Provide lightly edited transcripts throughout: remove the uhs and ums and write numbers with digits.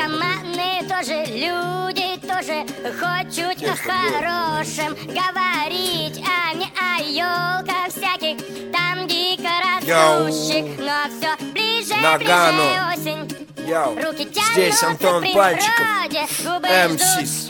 наркоманы тоже люди, тоже хоть чуть о хорошем говорить, а не о елках всяких, там дико растущих. Но все ближе, ближе осень. Руки здесь Антон Пальчиков, МС.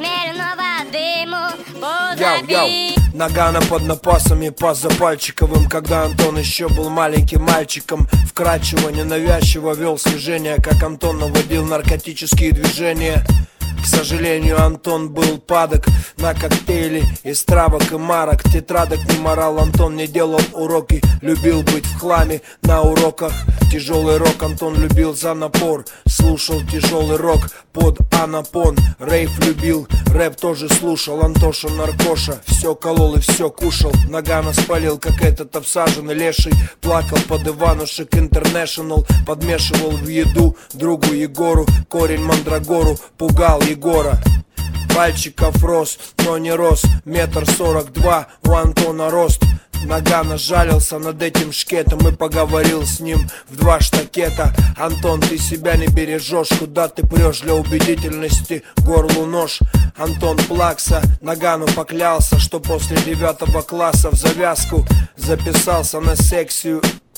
Нагано под напасами, пас за Пальчиковым. Когда Антон еще был маленьким мальчиком, вкрадчиво, ненавязчиво вел слежение, как Антон наводил наркотические движения. К сожалению, Антон был падок на коктейли из травок и марок. Тетрадок не морал, Антон не делал уроки, любил быть в хламе на уроках. Тяжелый рок Антон любил за напор, слушал тяжелый рок под анапон. Рейв любил, рэп тоже слушал. Антоша наркоша, все колол и все кушал. Нагано спалил, как этот обсаженный леший. Плакал под Иванушек Интернешнл, подмешивал в еду другу Егору корень мандрагору, пугал Егора. Пальчиков рос, но не рос 1,42 м, у Антона рост. Нагано жалился над этим шкетом и поговорил с ним в 2 штакета. Антон, ты себя не бережешь, куда ты прешь для убедительности, горлу нож. Антон плакса, Нагану поклялся, что после 9 класса в завязку записался на секцию.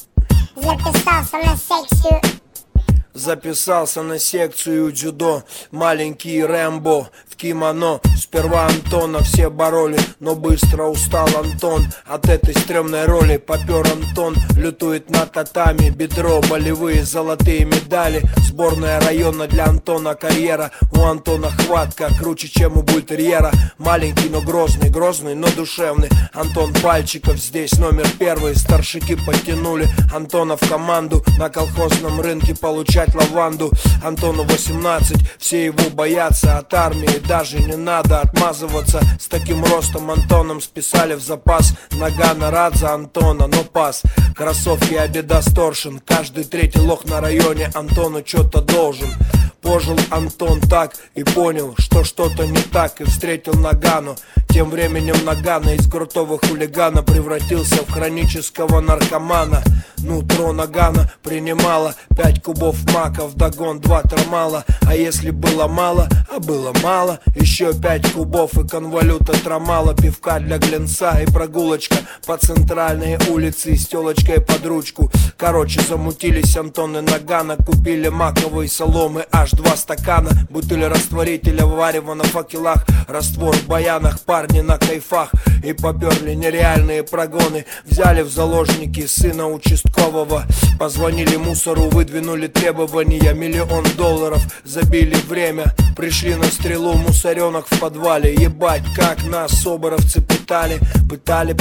Записался на секцию дзюдо. Маленький Рэмбо в кимоно. Сперва Антона все бороли, но быстро устал Антон от этой стрёмной роли. Попер Антон, лютует на татами. Бедро, болевые золотые медали. Сборная района для Антона карьера. У Антона хватка круче, чем у бультерьера. Маленький, но грозный, грозный, но душевный. Антон Пальчиков здесь номер 1. Старшики подтянули Антона в команду. На колхозном рынке получать лаванду. Антону 18, все его боятся. От армии даже не надо отмазываться. С таким ростом Антоном списали в запас. Нагано рад за Антона, но пас. Кроссовки Adidas Torsion. Каждый третий лох на районе Антону что-то должен. Пожил Антон так и понял, что что-то не так, и встретил Нагану. Тем временем Нагано из крутого хулигана превратился в хронического наркомана. Нутро Нагано принимало 5 кубов мака, вдогон 2 тормала. А если было мало, а было мало, еще 5 кубов и конвалюта трамала. Пивка для глинца и прогулочка по центральной улице с телочкой под ручку. Короче, замутились Антон и Нагано, купили маковой соломы аж 2 стакана. Бутыль растворителя варева на факелах, раствор в баянах, парни на кайфах. И поперли нереальные прогоны. Взяли в заложники сына участкового. Позвонили мусору, выдвинули требования. $1 миллион забили время. Пришли на стрелу, мусоренок в подвале. Ебать, как нас соборовцы пытали. Пытали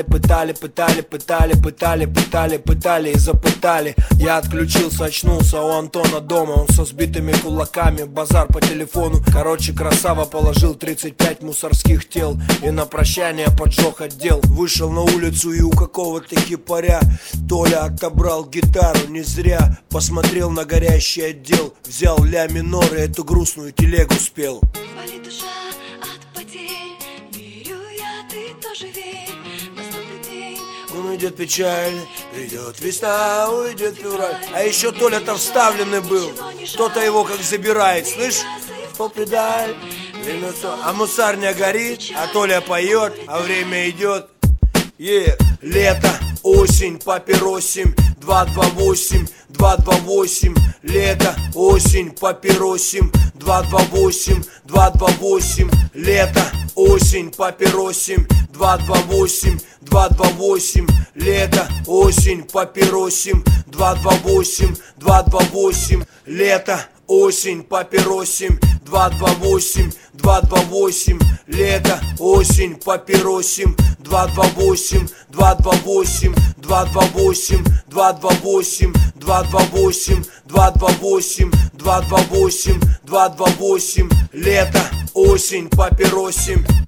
и запытали. Я отключился, очнулся у Антона дома. Он со сбитыми кулаками, базар по телефону. Короче, красава положил 35 мусорских тел и на прощание поджег отдел. Вышел на улицу и у какого-то хипаря Толя отобрал гитару не зря. Посмотрел на горящий отдел, взял ля минор и эту грустную телегу спел. Болит душа от потерь, верю я, ты тоже верь. Наступит день, уйдет печаль, придет весна, уйдет февраль. А еще Толя-то вставленный был. Кто-то его как забирает, слышь? Кто педаль? А мусарня горит, а Толя поет, а время идет. Лето, осень, папиросим, 228, 228. Лето, осень, папиросим, 228, 228. Лето, осень, папиросим, 228, 228. Лето, осень, папиросим, 228, 228. Лето, осень, папиросим, 228, 228. Лето, осень, папиросим, 228, 228, 228, 228, 228, 228, 228, 228. Лето, осень, папиросим.